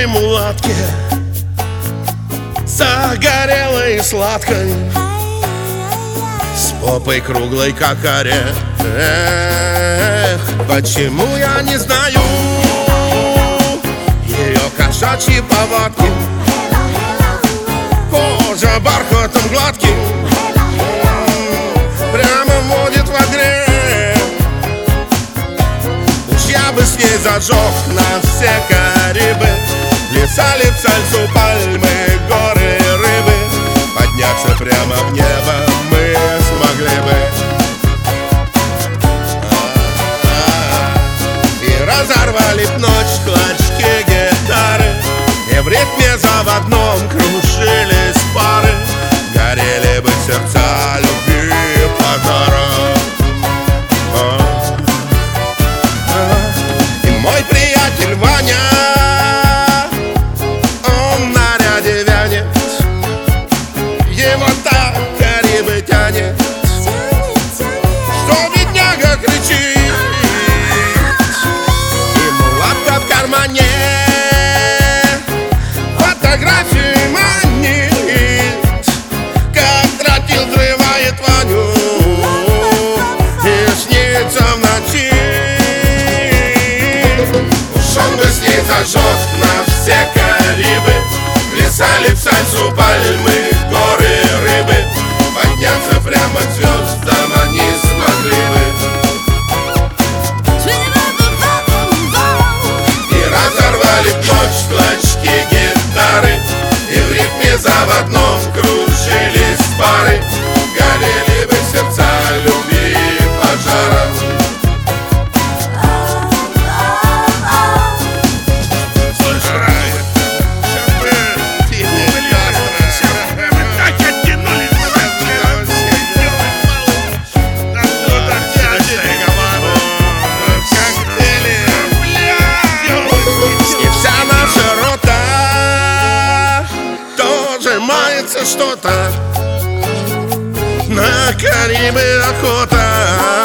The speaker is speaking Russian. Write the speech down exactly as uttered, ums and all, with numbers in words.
красивой мулатке, загорелой и сладкой, с попой круглой, как орех. Эх, почему я не знаю ее кошачьи повадки? Кожа бархатом гладким прямо вводит в огне. Уж я бы с ней зажег на все Карибы, леса, липсальцу, пальмы, горы, рыбы. Подняться прямо в небо мы смогли бы. И разорвали б ночь клочки гитары, и в ритме заводном кружились пары. Горели бы сердца любви пожаром. И мой приятель Ваня, он в наряде вянет, его так Карибы тянет, что бедняга кричит. И мулатка в кармане фотографии манит, как тротил взрывает Ваню и снится в ночи. Уж он бы с ней зажег на все Карибы, леса, липсальцу, пальмы, горы, рыбы. Подняться прямо к звездам они смогли бы. И разорвали б ночь клочки гитары, и в ритме заводном кружились пары. Горели бы сердца любви пожаром. Что-то на Карибы охота.